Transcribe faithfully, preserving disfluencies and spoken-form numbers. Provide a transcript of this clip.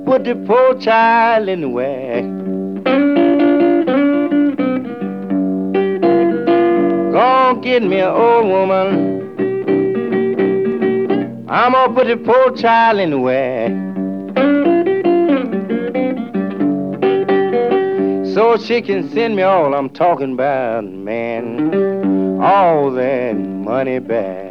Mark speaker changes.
Speaker 1: put the poor child anywhere. Gonna get me an old woman. I'm gonna put the poor child anywhere. So she can send me all I'm talking about, man. All that money back.